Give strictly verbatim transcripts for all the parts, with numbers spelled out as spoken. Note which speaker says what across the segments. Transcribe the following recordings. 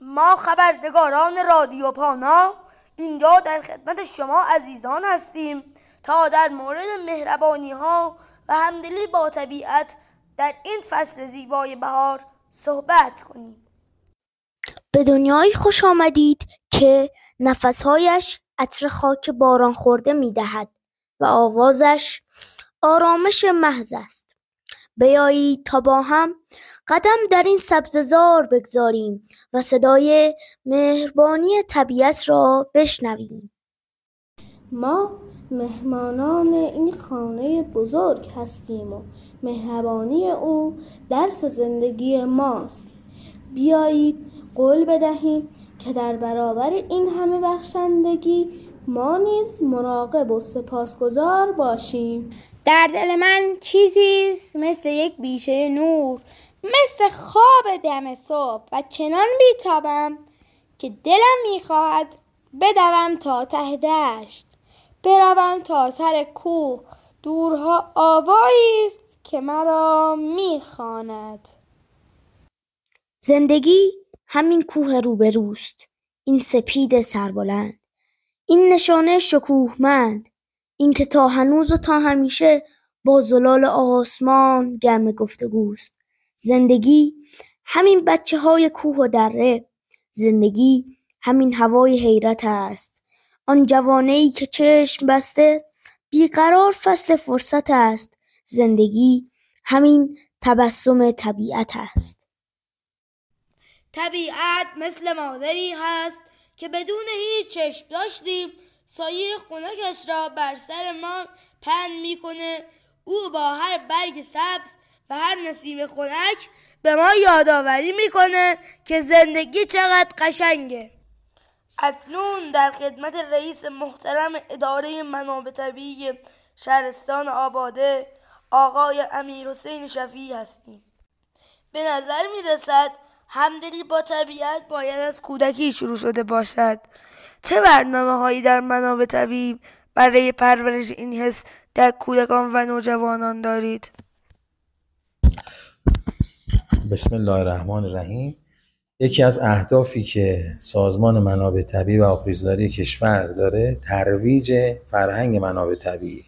Speaker 1: ما خبرنگاران رادیو پانا اینجا در خدمت شما عزیزان هستیم تا در مورد مهربانی ها و همدلی با طبیعت در این فصل زیبای بهار صحبت کنیم.
Speaker 2: به دنیایی خوش آمدید که نفسهایش عطر خاک باران خورده می دهد و آوازش آرامش محض است. بیایید تا با هم قدم در این سبززار بگذاریم و صدای مهربانی طبیعت را بشنویم.
Speaker 3: ما مهمانان این خانه بزرگ هستیم و مهربانی او درس زندگی ماست. بیایید قول بدهیم که در برابر این همه بخشندگی ما نیز مراقب و سپاسگزار باشیم.
Speaker 4: در دل من چیزیست مثل یک بیشه نور، مثل خواب دم صبح و چنان بیتابم که دلم میخواهد بدوم تا ته دشت، بروم تا سر کوه. دورها آوایی است که مرا میخواند.
Speaker 2: زندگی همین کوه روبروست، این سپید سربلند، این نشانه شکوهمند، این که تا هنوز و تا همیشه با زلال آسمان گرم گفتگوست. زندگی همین بچه های کوه و دره، زندگی همین هوای حیرت است، آن جوانه‌ای که چشم بسته بیقرار فصل فرصت است. زندگی همین تبسم طبیعت است.
Speaker 1: طبیعت مثل مادری هست که بدون هیچ چشم داشتیم سایه خنکش را بر سر ما پهن میکنه. او با هر برگ سبز و هر نسیم خنک به ما یادآوری میکنه که زندگی چقدر قشنگه. اکنون در خدمت رئیس محترم اداره منابع طبیعی شهرستان آباده آقای امیرحسین شفیعی هستیم. به نظر میرسد همدلی با طبیعت باید از کودکی شروع شده باشد. چه برنامه‌هایی در منابع طبیعی برای پرورش این حس در کودکان و نوجوانان دارید؟
Speaker 5: بسم الله الرحمن الرحیم. یکی از اهدافی که سازمان منابع طبیعی و آبریزداری کشور داره ترویج فرهنگ منابع طبیعی.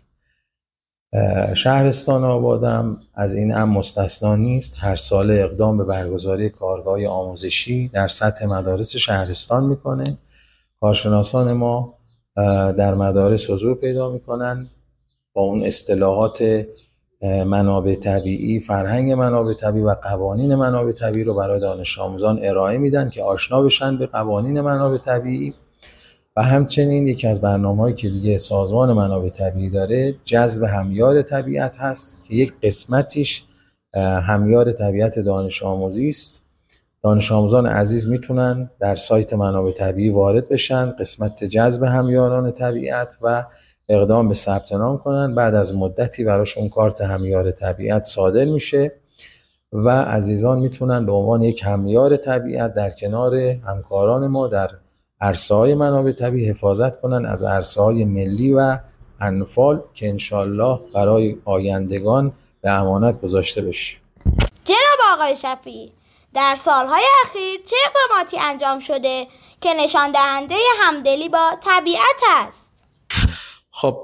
Speaker 5: شهرستان آبادم از این امر مستثنا نیست. هر ساله اقدام به برگزاری کارگاه آموزشی در سطح مدارس شهرستان میکنه. کارشناسان ما در مدارس حضور پیدا میکنن، با اون اصطلاحات منابع طبیعی، فرهنگ منابع طبیعی و قوانین منابع طبیعی رو برای دانش آموزان ارائه میدن که آشنا بشن به قوانین منابع طبیعی. و همچنین یکی از برنامه‌هایی که دیگه سازمان منابع طبیعی داره جذب همیار طبیعت هست که یک قسمتیش همیار طبیعت دانش آموزی است. دانش آموزان عزیز میتونن در سایت منابع طبیعی وارد بشن، قسمت جذب همیاران طبیعت و اقدام به ثبت نام کنن. بعد از مدتی براشون کارت همیار طبیعت صادر میشه و عزیزان میتونن به عنوان یک همیار طبیعت در کنار همکاران ما در عرصه‌های منابع طبیعی حفاظت کنن از عرصه‌های ملی و انفال که انشالله برای آیندگان به امانت گذاشته بشه.
Speaker 4: جناب آقای شفیعی، در سالهای اخیر چه اقداماتی انجام شده که نشان دهنده همدلی با طبیعت است؟
Speaker 5: خب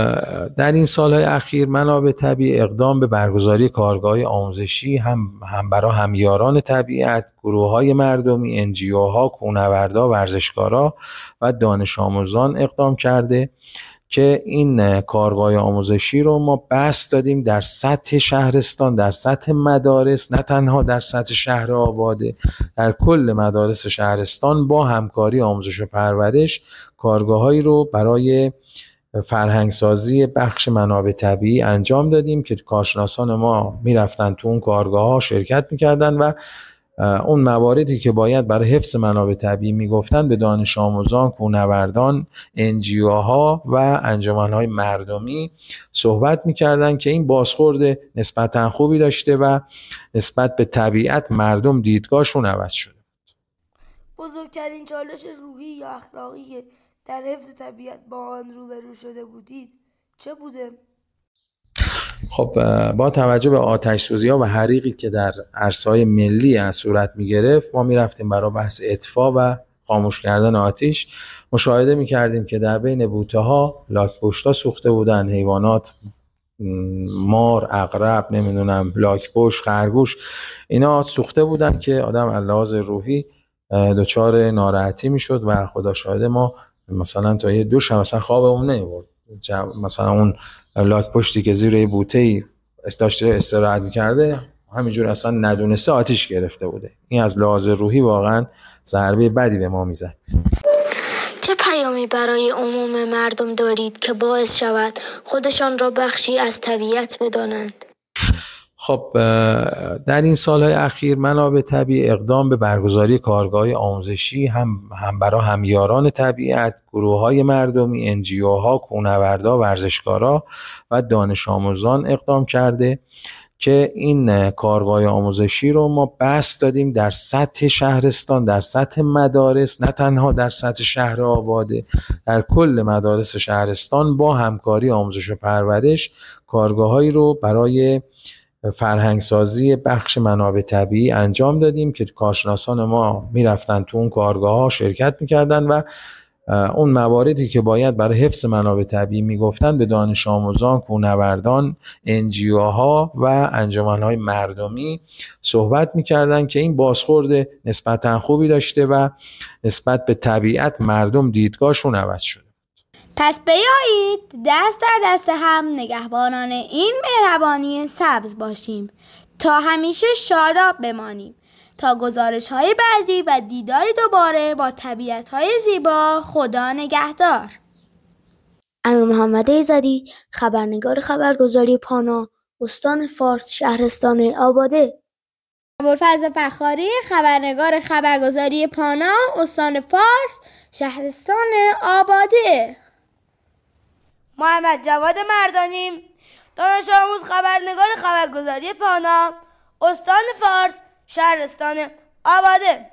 Speaker 5: در این سالهای اخیر منابع طبیعی اقدام به برگزاری کارگاه آموزشی هم هم برای همیاران طبیعت، گروه‌های مردمی، انجیوها، کوهنوردها، ورزشکارا و دانش آموزان اقدام کرده که این کارگاه آموزشی رو ما بسط دادیم در سطح شهرستان، در سطح مدارس، نه تنها در سطح شهر آباده، در کل مدارس شهرستان با همکاری آموزش و پرورش کارگاه‌هایی رو برای فرهنگسازی بخش منابع طبیعی انجام دادیم که کارشناسان ما میرفتن تو اون کارگاه‌ها شرکت میکردن و اون مواردی که باید برای حفظ منابع طبیعی میگفتن به دانش آموزان، کوهنوردان، انجیوها و انجمن‌های مردمی صحبت میکردن که این بازخورد نسبتاً خوبی داشته و نسبت به طبیعت مردم دیدگاهشون عوض شده.
Speaker 1: بزرگترین چالش روحی یا اخلاقی که در حفظ طبیعت با آن روبرو شده بودید چه بوده؟
Speaker 5: خب با توجه به آتش سوزی ها و حریقی که در عرصه‌های ملی از صورت می گرفت، ما می رفتیم برای بحث اطفاء و خاموش کردن آتش. مشاهده می کردیم که در بین بوته ها لاک‌پشت‌ها سوخته بودن، حیوانات، مار، عقرب، نمیدونم لاک‌پشت، خرگوش، اینا سوخته بودن که آدم از لحاظ روحی دچار ناراحتی می شد و خدا شاهده ما مثلا تا یه دو شب مثلا خوابمون نمیبرد. مثلا اون لاک پشتی که زیر بوته‌ای داشته استراحت می‌کرده همینجور اصلا ندونسته آتیش گرفته بوده. این از لحاظ روحی واقعا ضربه بدی به ما میزد.
Speaker 2: چه پیامی برای عموم مردم دارید که باعث شود خودشان را بخشی از طبیعت بدانند؟
Speaker 5: خب در این سالهای اخیر منابع طبیعی اقدام به برگزاری کارگاه آموزشی هم هم برای همیاران طبیعت، گروه‌های مردمی، انجیوها، کوهنوردها، ورزشکارا و دانش آموزان اقدام کرده که این کارگاه آموزشی رو ما بسط دادیم در سطح شهرستان، در سطح مدارس، نه تنها در سطح شهر آباده، در کل مدارس شهرستان با همکاری آموزش و پرورش کارگاه‌هایی رو برای فرهنگسازی بخش منابع طبیعی انجام دادیم که کارشناسان ما میرفتن تو اون کارگاه ها شرکت میکردن و اون مواردی که باید برای حفظ منابع طبیعی میگفتن به دانش آموزان، کوهنوردان، انجیوها و انجمنهای مردمی صحبت میکردن که این بازخورد نسبتا خوبی داشته و نسبت به طبیعت مردم دیدگاهشون عوض شده.
Speaker 4: پس بیایید دست در دست هم نگهبانان این مهربانی سبز باشیم تا همیشه شاداب بمانیم. تا گزارش های بعدی و دیداری دوباره با طبیعت های زیبا. خدا نگهدار.
Speaker 2: امیر محمد ایزدی، خبرنگار خبرگزاری پانا، استان فارس، شهرستان آباده.
Speaker 4: ابوالفضل فخاری، خبرنگار خبرگزاری پانا، استان فارس، شهرستان آباده.
Speaker 1: محمد جواد مردانی، دانش آموز، خبرنگار خبرگزاری پانا، استان فارس، شهرستان آباده.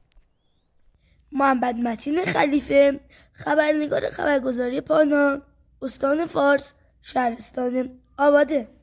Speaker 1: محمد متین خلیفه، خبرنگار خبرگزاری پانا، استان فارس، شهرستان آباده.